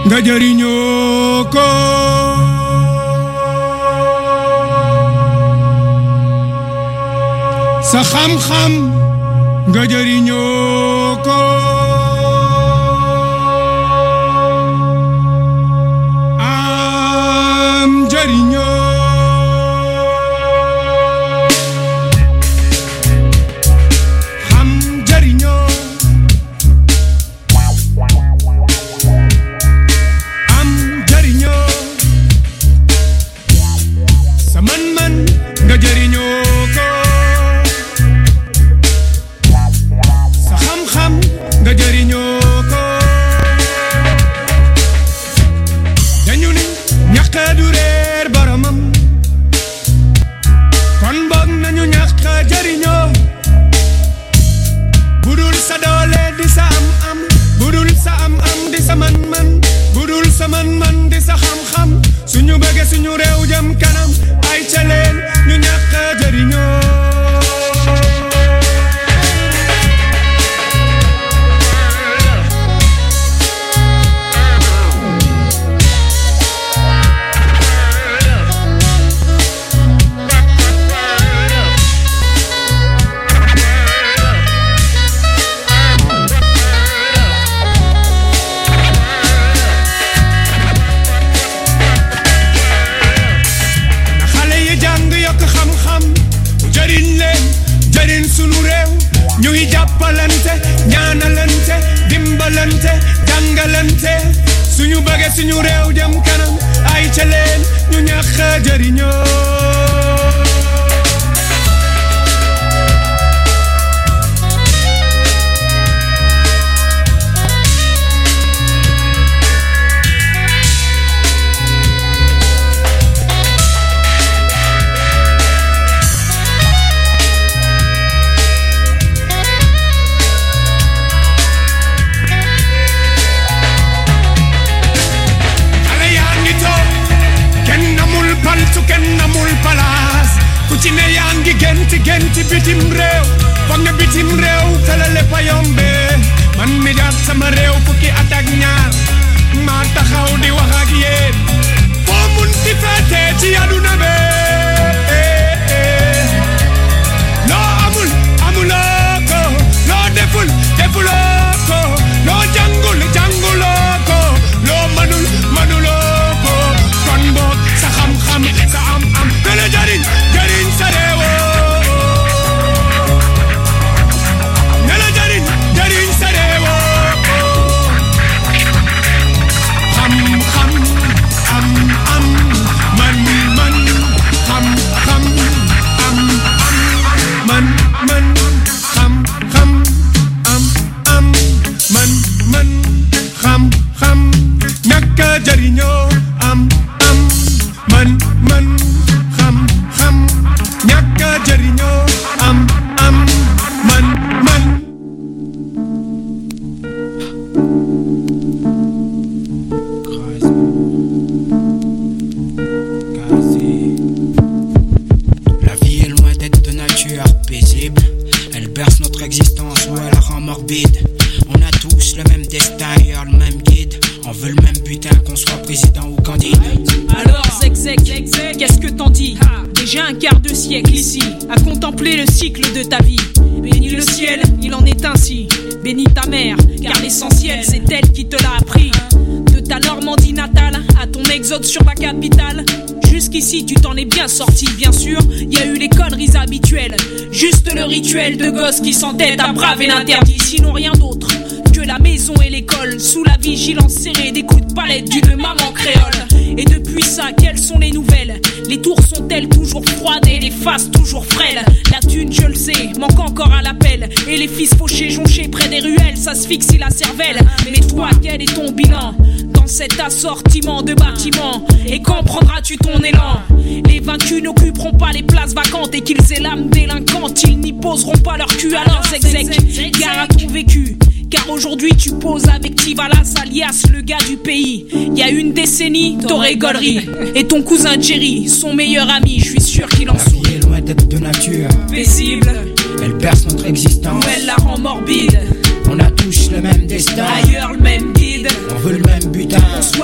nga jëriñoo ko sa xam-xam nga jëriñoo ko am jëriñoo suñu réew jëm kanam ay ca leen ñu ñàkk a jëriñoo ci ne yaa ngi genti bitim réew foog na bitim réew tala lépp a yombe man mi jaar sama réew fukki at ak ñaar maa taxaw di wax ak yéen foo mun di feete ci àdduna be loo amul amuloo ko loo defuloo ko loo jànguloo ko loo manuloo ko kon boog sa xam-xam sa am gën a jariñ sa réew nela jariñ sa réew xam-xam am man xam-xam am man xam-xam am man xam-xam ñàkk a jariñoo am man xam-xam ñàkk a jëriñoo am man La vie est loin d'être de nature paisible. Elle berce notre existence ou elle la rend morbide. On a tous le même destin, ailleurs le même guide. On veut le même butin, qu'on soit président ou candidat. Alors Zek, qu'est-ce que t'en dis? Déjà un quart de siècle ici, à contempler le cycle de ta vie. Bénis le ciel, il en est ainsi. Bénis ta mère, car l'essentiel c'est elle qui te l'a appris. De ta Normandie natale à ton exode sur la capitale, jusqu'ici tu t'en es bien sorti, bien sûr. Y a eu les conneries habituelles, juste le rituel de gosse qui s'entête à braver l'interdit, sinon rien d'autre que la maison et l'école, sous la vigilance serrée des coups de palette d'une maman créole. Et depuis ça, quelles sont les nouvelles? Les tours sont-elles toujours froides et les faces toujours frêles? La thune, je le sais, manque encore à l'appel. Et les fils fauchés, jonchés près des ruelles, s'asphyxient la cervelle. Mais toi, quel est ton bilan dans cet assortiment de bâtiments? Et quand prendras-tu ton élan? Les vaincus n'occuperont pas les places vacantes, et qu'ils aient l'âme délinquante, ils n'y poseront pas leur cul. Alors Zek, gare à ton vécu, car aujourd'hui tu poses avec Tivalas, alias le gars du pays. Y a une décennie, t'aurais gaulerie. Et ton cousin Jerry, son meilleur ami, je suis sûr qu'il en sourit. La vie est loin d'être de nature paisible. Elle berce notre existence ou elle la rend morbide. On a tous le même destin, ailleurs le même guide. On veut le même butin, qu'on soit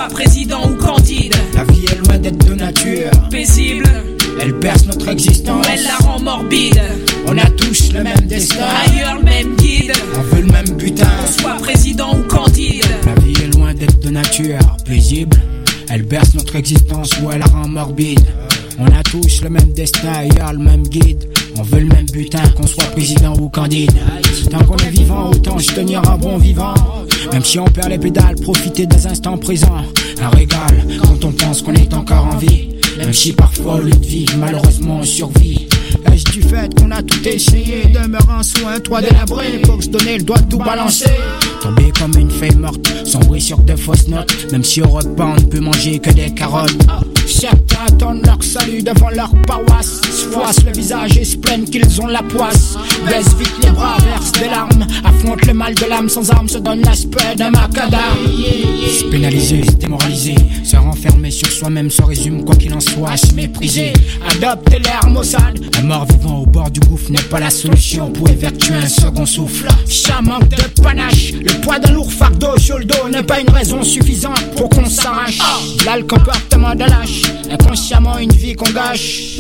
paisible. Elle berce notre existence, Elle la rend morbide. on a tous le même destin. Ailleurs le même guide. On veut le même butin. Qu'on soit président ou candide. La vie est loin d'être de nature paisible. Elle berce notre existence ou elle la rend morbide. On a tous le même destin, ailleurs le même guide. On veut le même butin, qu'on soit président ou candide. Tant qu'on est vivant, autant se tenir un bon vivant. Même si on perd les pédales, profiter des instants présents. Un régal quand on pense qu'on est encore en vie. Même si parfois au lieu de vivre, malheureusement on survit. Est-ce du fait qu'on a tout essayé? Demeure un soin, toit délabré, faut se donner le doigt de tout balancer. Tomber comme une feuille morte, sombrer sur de fausses notes. Même si au repas on ne peut manger que des carottes. Certains attendent leur salut devant leur paroisse. Se froissent le visage et se plaignent qu'ils ont la poisse. Baissent vite les bras, versent des larmes. Affrontent le mal de l'âme sans armes, se donnent l'aspect d'un macadam. Se pénaliser, se démoraliser, se renfermer sur soi-même, se résume quoi qu'il en soit, se mépriser. Adopter l'air maussade. Un mort-vivant au bord du gouffre n'est pas la solution pour évertuer un second souffle. Ça manque de panache. Le poids d'un lourd fardeau sur le dos n'est pas une raison suffisante pour qu'on s'arrache. Là le comportement de lâche, inconsciemment une vie qu'on gâche.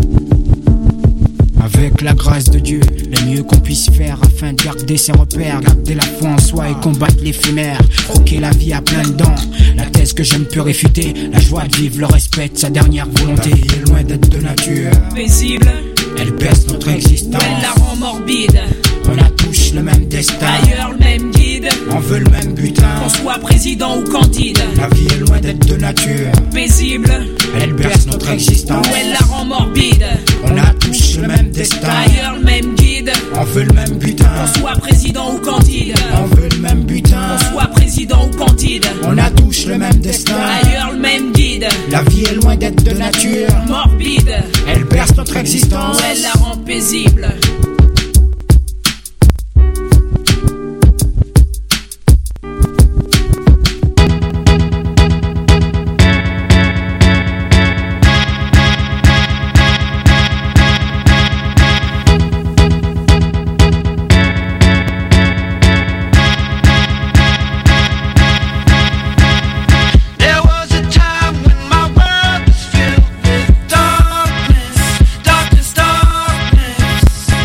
Avec la grâce de Dieu, le mieux qu'on puisse faire afin de garder ses repères, garder la foi en soi et combattre l'éphémère. Croquer la vie à plein dents, la thèse que je ne peux réfuter, la joie de vivre, le respect de sa dernière volonté. La vie est loin d'être de nature Paisible. Elle berce notre existence, Elle la rend morbide. on a tous le même destin. Ailleurs le même guide. On veut le même butin. Qu'on soit président ou candide. La vie est loin d'être de nature. Paisible. Elle berce notre existence, Elle la rend morbide. on a tous le même destin. Ailleurs le même guide. On veut le même butin. Qu'on soit président ou candide. On veut le même butin. Qu'on soit président ou candide. On a tous le même destin. Ailleurs le même guide. La vie est loin d'être de nature. Morbide. Elle berce notre existence. Elle la rend paisible. There was a time when my world was filled with darkness, darkness, darkness.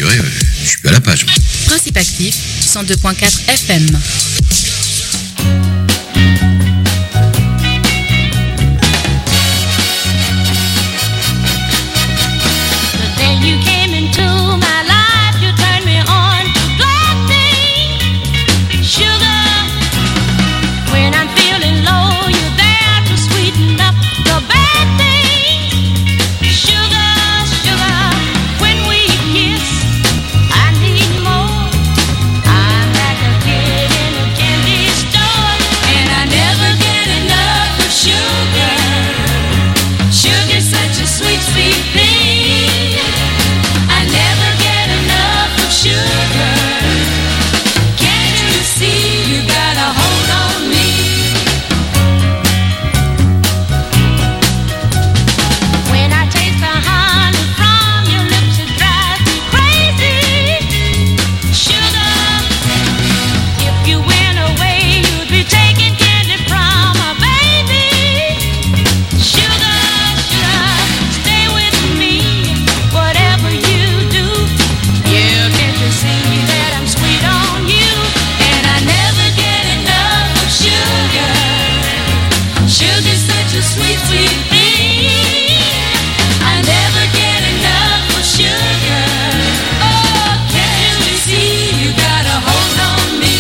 rassurer, je suis à la page. Principe actif, 102.4 FM. You came into my life, you turned me on to black tea, sugar. When I'm feeling low, you're there to sweeten up the bad things. Sugar, sugar, when we kiss, I need more. I'm like a kid in a candy store, and I never get enough of sugar. Sugar's such a sweet, sweet thing. Sugar, can't you see you got a hold on me? When I taste the honey from your lips, it drives me crazy. Sugar, if you went away, you'd be taking candy from a baby. Sugar, sugar, stay with me, whatever you do. Yeah, can't you see that I'm sweet on you? And I never get enough of sugar. Sugar's such a sweet, sweet thing. I never get enough of sugar. Oh, can't you see you got a hold on me?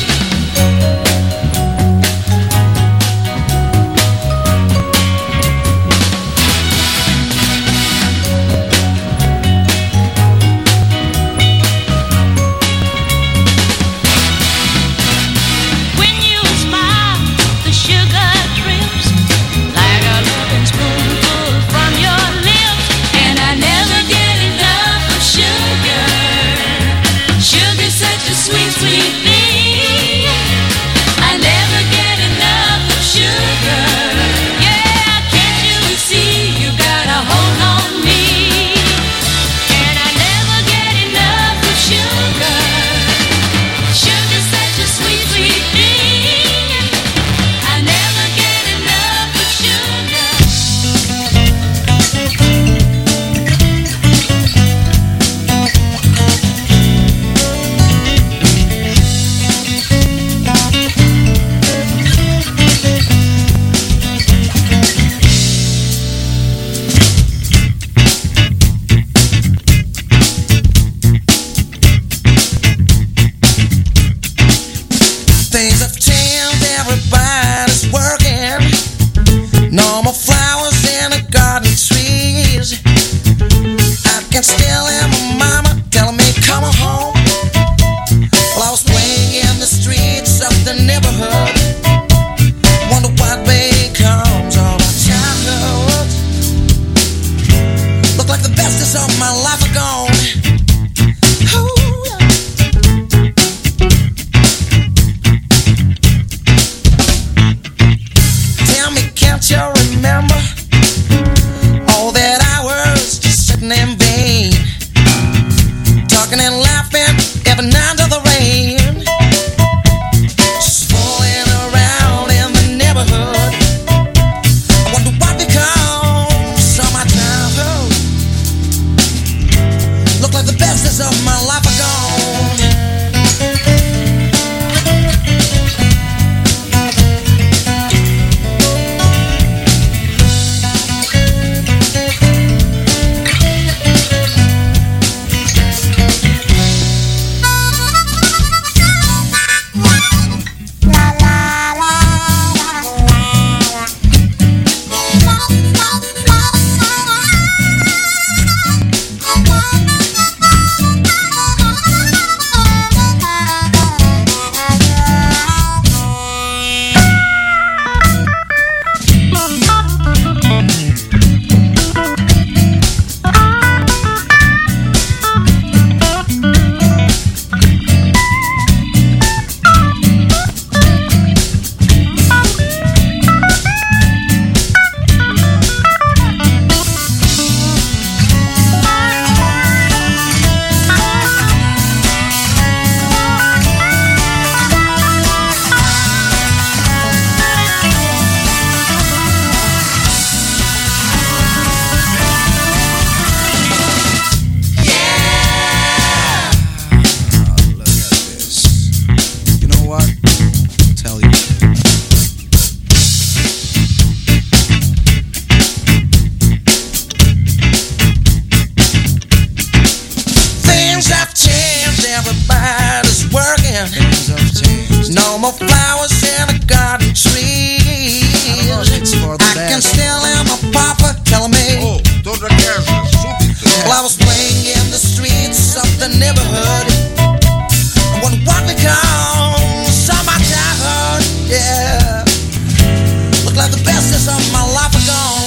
When you smile, the sugar drips like a loving spoonful from your lips, and I never get enough of sugar. Sugar's such a sweet, sweet thing. I never get enough of sugar. Yeah, can't you see you got a hold on me? And I never get enough of sugar. Sugar's such a sweet, sweet thing. I never get enough of sugar. Things have changed, everybody's working. No more flowers in the garden trees. I can still hear my mama telling me come on home. Well, I was playing in the streets of the neighborhood. Wonder what becomes of our childhood. Look like the best days of my life are gone. Ooh, yeah. Tell me, can't you remember all that I was just sitting in vain, talking and laughing every night of the rain, just fooling around in the neighborhood. I wonder what becomes of my childhood. Look like the best days of my life are gone. the neighborhood. What we call some my childhood, yeah. Look like the best days of my life are gone.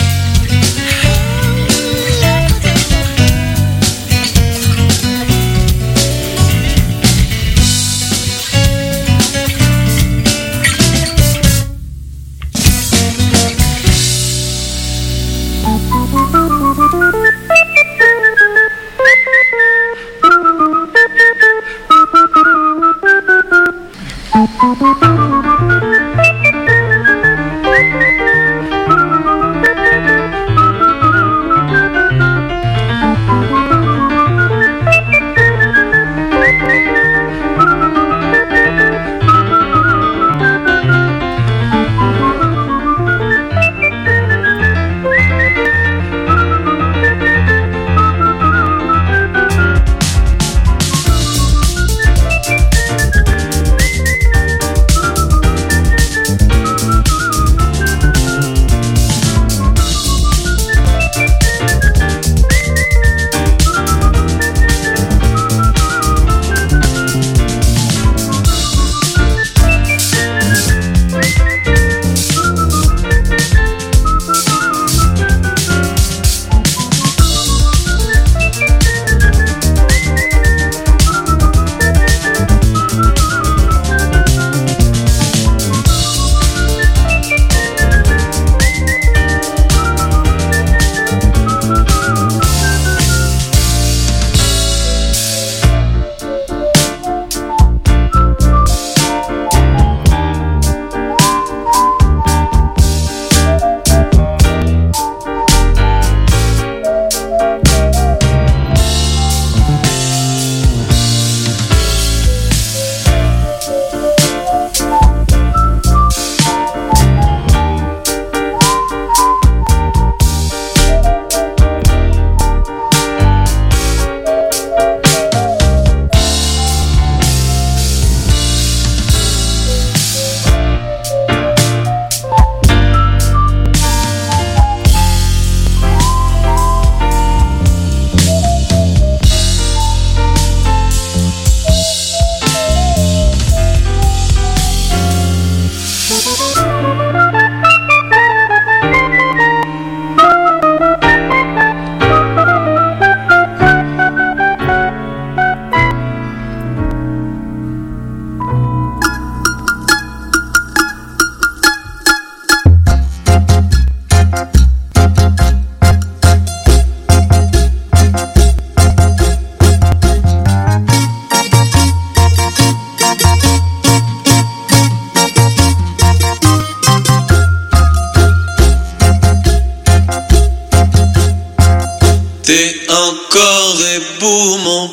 T'es encore debout mon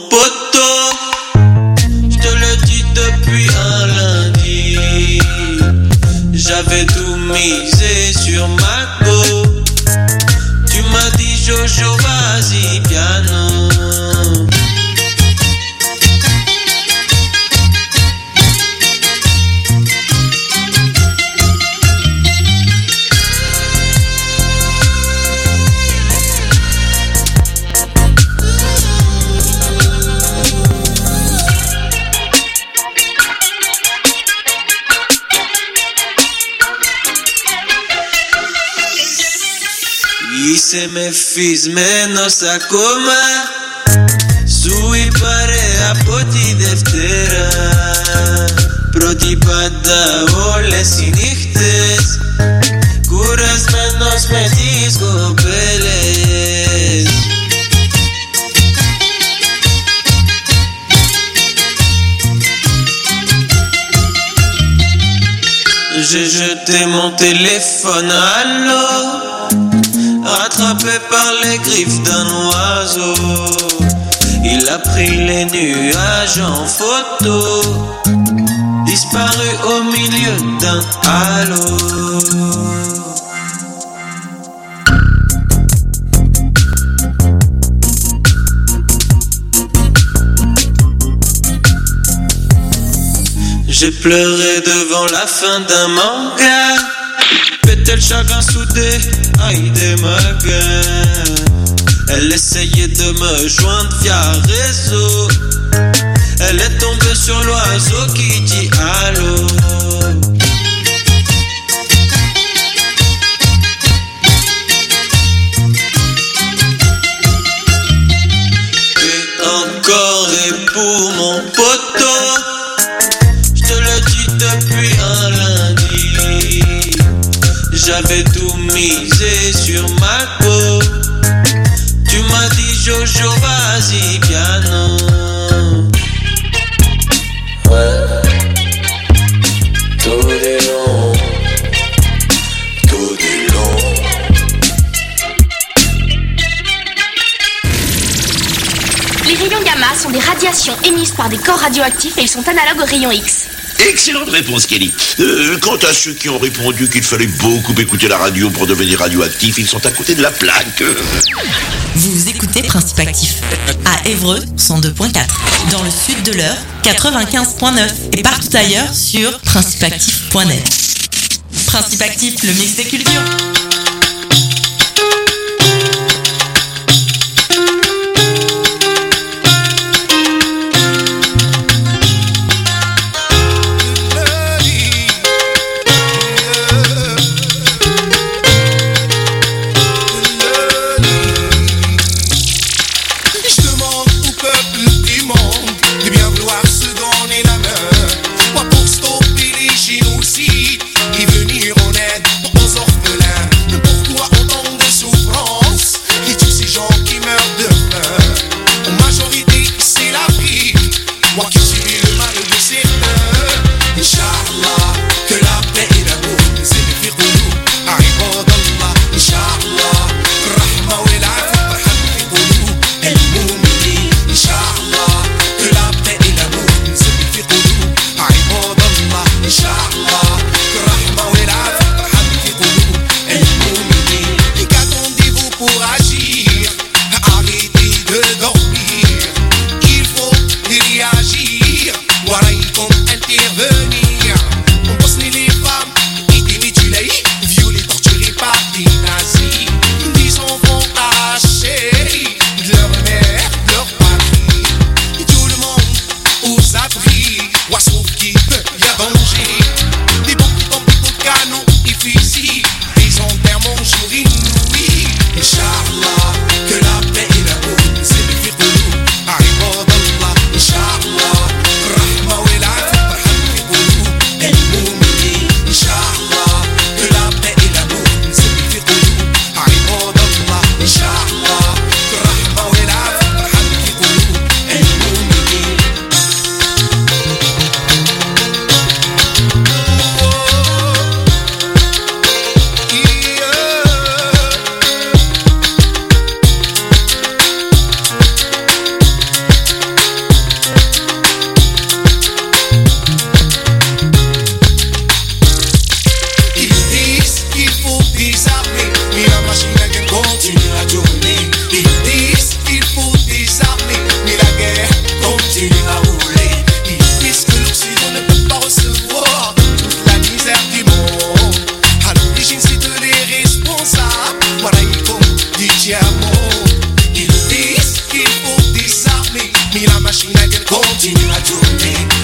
poteau, je te le dis depuis un lundi. J'avais tout misé sur ma go. Tu m'as dit Jojo vas-y piano. Se me fiz menos a coma, sui pare a poti deftera, proti pada ole sinichtes, curas menos me disco peles. J'ai jeté mon téléphone à l'eau, rattrapé par les griffes d'un oiseau. Il a pris les nuages en photo, disparu au milieu d'un halo. J'ai pleuré devant la fin d'un manga, pétait le chagrin soudé, aïe des magas. Elle essayait de me joindre via réseau. réseaux. Elle est tombée sur l'oiseau qui dit allô. Et encore et pour mon poteau, je te le dis depuis un lundi. J'avais tout misé sur ma peau. Tu m'as dit Jojo, vas-y piano. Ouais, tout est long, tout est long. Les rayons gamma sont des radiations émises par des corps radioactifs et ils sont analogues aux rayons X. Excellente réponse, Kelly. Quant à ceux qui ont répondu qu'il fallait beaucoup écouter la radio pour devenir radioactif, ils sont à côté de la plaque. Vous écoutez Principe Actif à Évreux 102.4, dans le sud de l'Eure 95.9 et partout ailleurs sur principeactif.net. Principe Actif, le mix des cultures. Et venir en aide aux orphelins. Pourquoi autant de souffrance? Et tous ces gens qui meurent de faim. En majorité c'est l'Afrique. Moi qui subis le mal de certains. Inch'Allah, que la paix et l'amour c'est le pire de nous. Arrivons d'Allah, Inch'Allah. Rahma wa l'afou, rahma fi qulub al-mu'minin. Inch'Allah, que la paix et l'amour c'est le pire de nous. Arrivons d'Allah, Inch'Allah. Et qu'attendez-vous pour agir? Arrêtez de dormir. Il faut réagir. Voilà, il compte intervenir. On possède les femmes et des mutilés, violés, torturés par des nazis. Des enfants arrachés de leur mère, de leur patrie. Et tout le monde aux abris. Ouais, sauf qu'il peut y a danger. Des bombes qui tombent de canons et fusils. Des enterrements jour et nuit. Inch'Allah, que la paix et l'amour c'est le pire de nous. Arrivons d'Allah, Inch'Allah. Rahma wa l'afou, rahma fi qulub al-mu'minin. Inch'Allah, que la paix et l'amour c'est le pire de nous. Arrivons d'Allah, Inch'Allah. Rahma wa l'afou, rahma fi qulub al-mu'minin. Ils disent qu'il faut désarmer, mais la machine à guerre continue à tourner. Ils disent qu'il faut désarmer, mais la guerre continue à rouler. Ils disent que l'Occident ne peut pas recevoir toute la misère du monde. À l'origine, c'est de les responsables. Voilà, ils font du diamant. Ils disent qu'il faut désarmer, mais la machine à guerre continue à tourner.